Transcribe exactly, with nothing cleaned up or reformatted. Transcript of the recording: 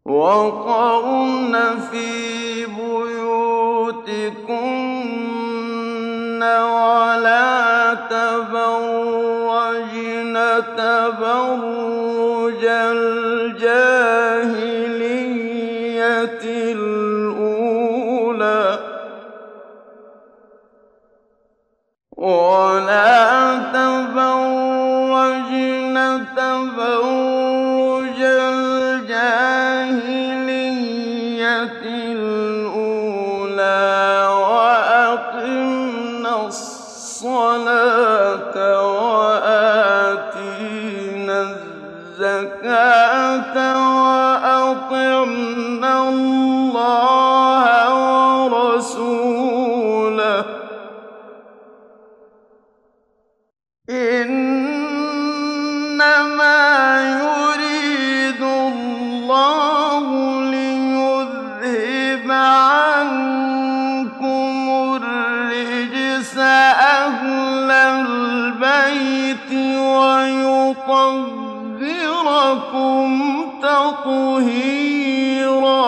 وَقَرْنَ فِي بُيُوتِكُنَّ وَلَا تَبَرَّجْنَ تَبَرُّجَ الْجَاهِلِيَّةِ الْأُولَىٰ وَلَا تَبَرَّجْنَ تَبَرُّجَ الْجَاهِلِيَّةِ الْأُولَىٰ وَأَقِمْنَ الصَّلَاةَ وَآتِينَ الزَّكَاةَ وَأَطِعْنَ اللَّهَ وَرَسُولَهُ ۚ إِنَّمَا يُرِيدُ اللَّهُ لِيُذْهِبَ عَنكُمُ الرِّجْسَ أَهْلَ الْبَيْتِ وَيُطَهِّرَكُمْ تَطْهِيرًا.